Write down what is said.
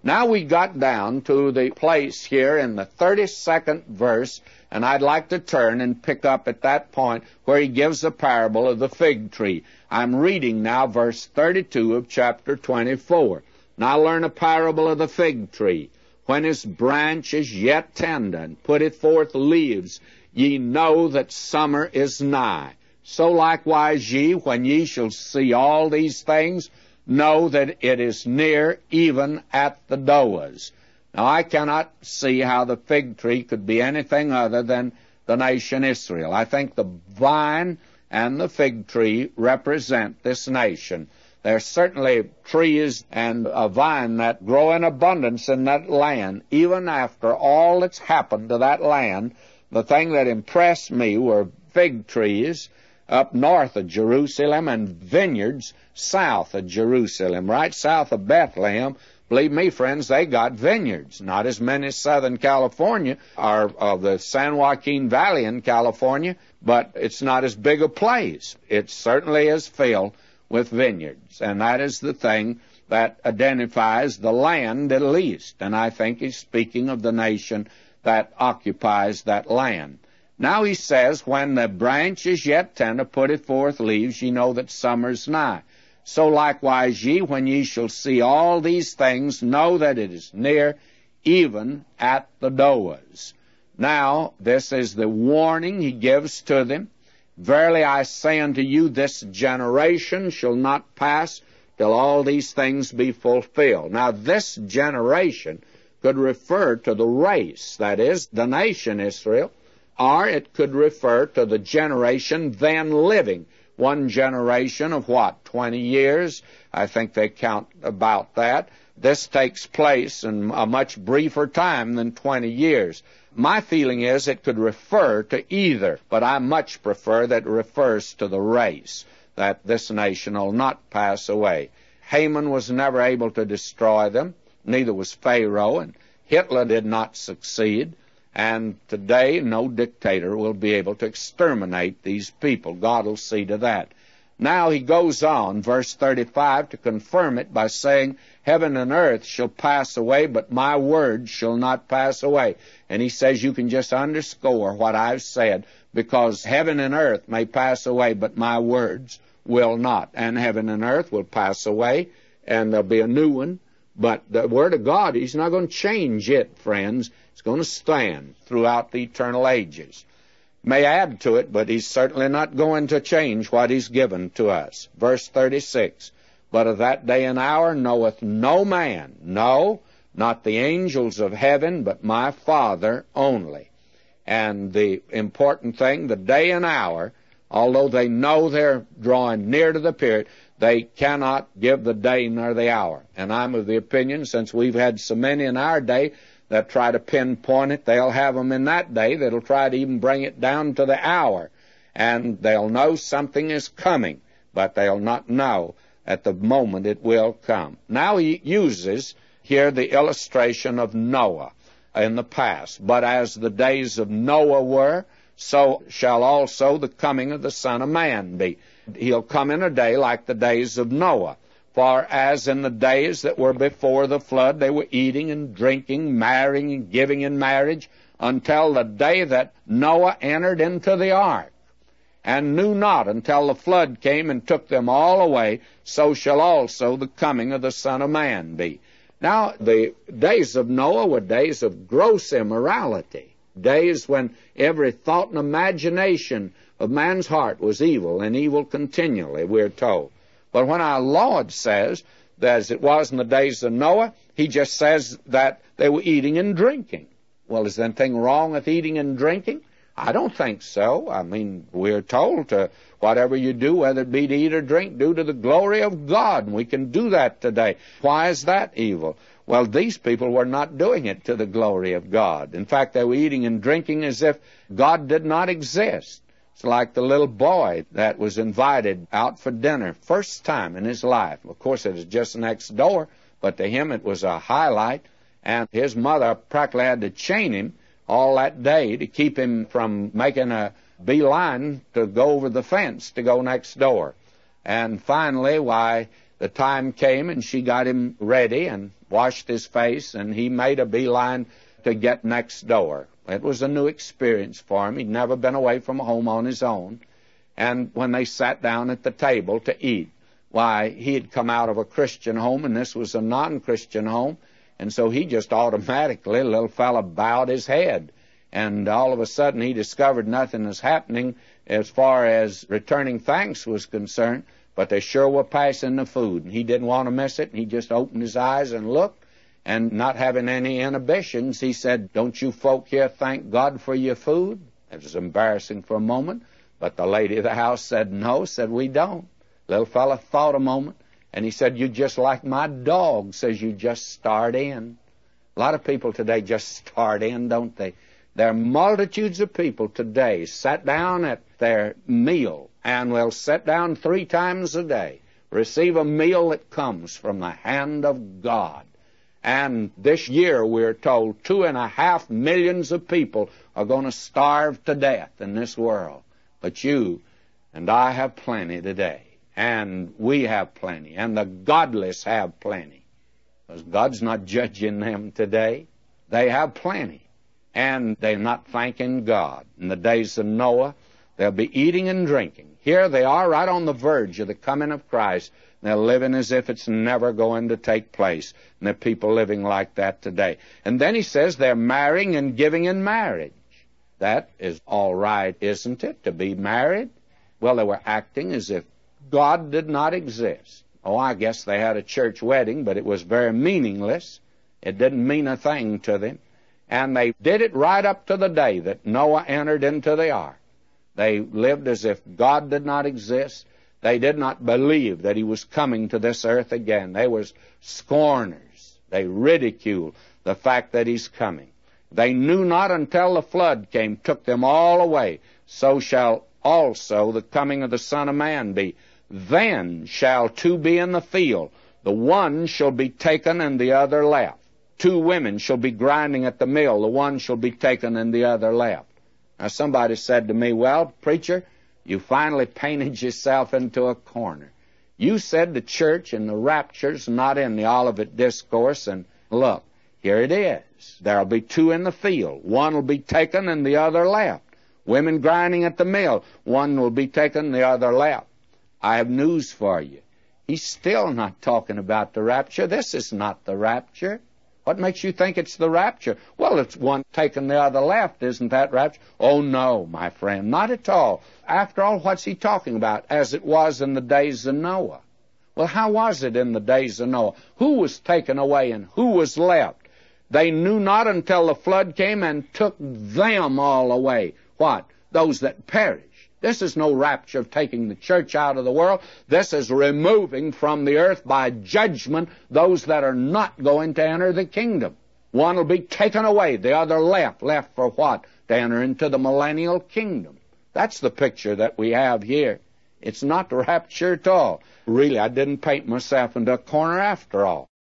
Now we got down to the place here in the 32nd verse, and I'd like to turn and pick up at that point where he gives the parable of the fig tree. I'm reading now verse 32 of chapter 24. Now learn a parable of the fig tree. When his branch is yet tender, and putteth forth leaves, ye know that summer is nigh. So likewise ye, when ye shall see all these things, know that it is near, even at the doors. Now I cannot see how the fig tree could be anything other than the nation Israel. I think the vine and the fig tree represent this nation. There are certainly trees and a vine that grow in abundance in that land. Even after all that's happened to that land, the thing that impressed me were fig trees up north of Jerusalem and vineyards south of Jerusalem, right south of Bethlehem. Believe me, friends, they got vineyards. Not as many as Southern California or of the San Joaquin Valley in California, but it's not as big a place. It certainly is filled with vineyards, and that is the thing that identifies the land at least, and I think he's speaking of the nation that occupies that land. Now he says, when the branch is yet tender, putteth forth leaves, ye know that summer's nigh. So likewise ye, when ye shall see all these things, know that it is near, even at the doors. Now, this is the warning he gives to them. Verily I say unto you, this generation shall not pass till all these things be fulfilled. Now, this generation could refer to the race, that is, the nation Israel, or it could refer to the generation then living. One generation of what, 20 years? I think they count about that. This takes place in a much briefer time than 20 years. My feeling is it could refer to either, but I much prefer that it refers to the race, that this nation will not pass away. Haman was never able to destroy them, neither was Pharaoh, and Hitler did not succeed. And today, no dictator will be able to exterminate these people. God will see to that. Now he goes on, verse 35, to confirm it by saying, heaven and earth shall pass away, but my words shall not pass away. And he says you can just underscore what I've said, because heaven and earth may pass away, but my words will not. And heaven and earth will pass away, and there'll be a new one. But the Word of God, He's not going to change it, friends. It's going to stand throughout the eternal ages. May add to it, but He's certainly not going to change what He's given to us. Verse 36, but of that day and hour knoweth no man, no, not the angels of heaven, but my Father only. And the important thing, the day and hour, although they know they're drawing near to the period, they cannot give the day nor the hour. And I'm of the opinion, since we've had so many in our day that try to pinpoint it, they'll have them in that day that'll try to even bring it down to the hour. And they'll know something is coming, but they'll not know at the moment it will come. Now he uses here the illustration of Noah in the past. But as the days of Noah were, so shall also the coming of the Son of Man be. He'll come in a day like the days of Noah. For as in the days that were before the flood, they were eating and drinking, marrying and giving in marriage, until the day that Noah entered into the ark, and knew not until the flood came and took them all away, so shall also the coming of the Son of Man be. Now, the days of Noah were days of gross immorality, days when every thought and imagination of man's heart was evil, and evil continually, we're told. But when our Lord says, that as it was in the days of Noah, He just says that they were eating and drinking. Well, is there anything wrong with eating and drinking? I don't think so. I mean, we're told to, whatever you do, whether it be to eat or drink, do to the glory of God, and we can do that today. Why is that evil? Well, these people were not doing it to the glory of God. In fact, they were eating and drinking as if God did not exist. It's like the little boy that was invited out for dinner, first time in his life. Of course, it was just next door, but to him it was a highlight, and his mother practically had to chain him all that day to keep him from making a beeline to go over the fence to go next door. And finally, why, the time came and she got him ready and washed his face, and he made a beeline to get next door. It was a new experience for him. He'd never been away from home on his own. And when they sat down at the table to eat, why, he had come out of a Christian home, and this was a non-Christian home, and so he just automatically, the little fella bowed his head. And all of a sudden he discovered nothing was happening as far as returning thanks was concerned, but they sure were passing the food, and he didn't want to miss it, and he just opened his eyes and looked, and not having any inhibitions, he said, "Don't you folk here thank God for your food?" It was embarrassing for a moment, but the lady of the house said no, said, "We don't." Little fella thought a moment, and he said, "You just like my dog says you just start in." A lot of people today just start in, don't they? There are multitudes of people today sat down at their meal and will sit down 3 times a day, receive a meal that comes from the hand of God. And this year we're told 2.5 million of people are going to starve to death in this world. But you and I have plenty today. And we have plenty. And the godless have plenty. Because God's not judging them today. They have plenty. And they're not thanking God. In the days of Noah, they'll be eating and drinking. Here they are right on the verge of the coming of Christ. They're living as if it's never going to take place. And there are people living like that today. And then he says they're marrying and giving in marriage. That is all right, isn't it, to be married? Well, they were acting as if God did not exist. Oh, I guess they had a church wedding, but it was very meaningless. It didn't mean a thing to them. And they did it right up to the day that Noah entered into the ark. They lived as if God did not exist. They did not believe that he was coming to this earth again. They were scorners. They ridiculed the fact that he's coming. They knew not until the flood came, took them all away. So shall also the coming of the Son of Man be. Then shall 2 be in the field. The one shall be taken and the other left. 2 women shall be grinding at the mill. The one shall be taken and the other left. Now somebody said to me, "Well, preacher, you finally painted yourself into a corner. You said the church and the rapture's not in the Olivet Discourse, and look, here it is. There'll be 2 in the field. One will be taken and the other left. Women grinding at the mill. One will be taken, the other left." I have news for you. He's still not talking about the rapture. This is not the rapture. What makes you think it's the rapture? Well, it's one taken, the other left. Isn't that rapture? Oh, no, my friend, not at all. After all, what's he talking about? As it was in the days of Noah. Well, how was it in the days of Noah? Who was taken away and who was left? They knew not until the flood came and took them all away. What? Those that perished. This is no rapture of taking the church out of the world. This is removing from the earth by judgment those that are not going to enter the kingdom. One will be taken away, the other left. Left for what? To enter into the millennial kingdom. That's the picture that we have here. It's not the rapture at all. Really, I didn't paint myself into a corner after all.